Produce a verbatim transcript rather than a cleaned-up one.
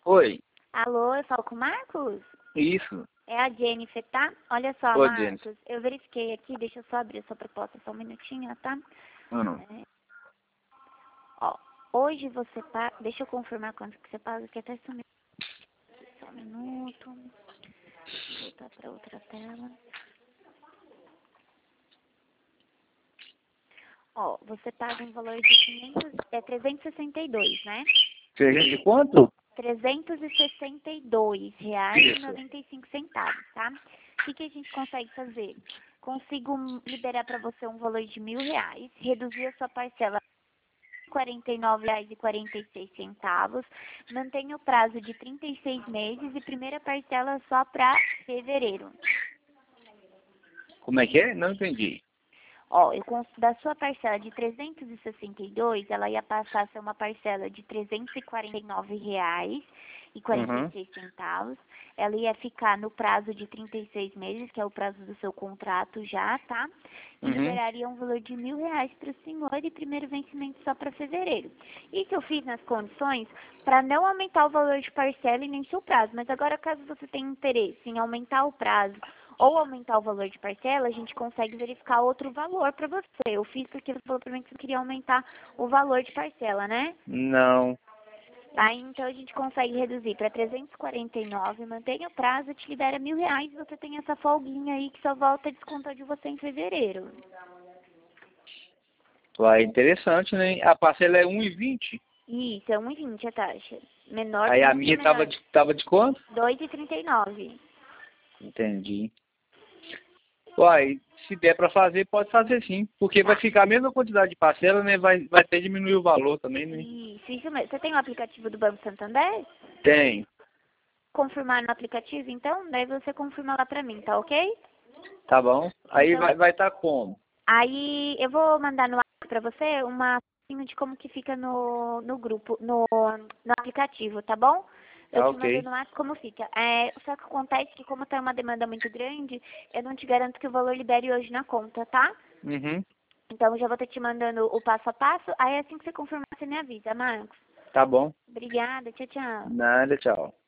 Oi, Alô, eu falo com o Marcos? isso. É a Jennifer, tá? Olha só, Ô, Marcos, Jennifer. eu verifiquei aqui, deixa eu só abrir a sua proposta só um minutinho, tá? Não, não. É, ó, hoje você paga, deixa eu confirmar quanto que você paga, que até sumiu. Só um minuto. Vou voltar pra outra tela. Ó, você paga um valor de quinhentos, é trezentos e sessenta e dois, né? Você de quanto? trezentos e sessenta e dois reais e Isso. noventa e cinco centavos, tá? O que, que a gente consegue fazer? Consigo hum, liberar para você um valor de mil reais, reduzir a sua parcela a quarenta e nove reais e quarenta e seis centavos, mantenha o prazo de trinta e seis meses e primeira parcela só para fevereiro. Como é que é? Não entendi. Ó, eu, cons- da sua parcela de trezentos e sessenta e dois, ela ia passar a ser uma parcela de trezentos e quarenta e nove reais e quarenta e Uhum. seis centavos. Ela ia ficar no prazo de trinta e seis meses, que é o prazo do seu contrato já, tá? E Uhum. liberaria um valor de mil reais para o senhor e primeiro vencimento só para fevereiro. Isso eu fiz nas condições para não aumentar o valor de parcela e nem seu prazo. Mas agora, caso você tenha interesse em aumentar o prazo ou aumentar o valor de parcela, a gente consegue verificar outro valor para você. Eu fiz porque você falou para mim que você queria aumentar o valor de parcela, né? Não. Tá, então a gente consegue reduzir para trezentos e quarenta e nove, mantenha o prazo, te libera mil reais e você tem essa folguinha aí que só volta a descontar de você em fevereiro. Vai, interessante, né? A parcela é um e vinte. Isso, é um e vinte a taxa. Menor, Aí a muito minha tava menor. de, tava de quanto? dois e trinta e nove. Entendi. Uai, se der pra fazer, pode fazer sim. Porque vai Tá. ficar a mesma quantidade de parcela, né? Vai, vai até diminuir o valor também, né? Isso, isso mesmo. Você tem o aplicativo do Banco Santander? Tem. Confirmar no aplicativo, então? Daí você confirma lá pra mim, tá ok? Tá bom? Aí Então, vai vai tá como? aí eu vou mandar no WhatsApp pra você uma fotinho de como que fica no, no grupo, no, no aplicativo, tá bom? Eu Tá te mando ok. no WhatsApp como fica. É, só que acontece que como tá uma demanda muito grande, eu não te garanto que o valor libere hoje na conta, tá? Uhum. Então eu já vou estar te mandando o passo a passo, aí assim que você confirmar, você me avisa, Marcos. Tá bom. Obrigada, tchau, tchau. Nada, tchau.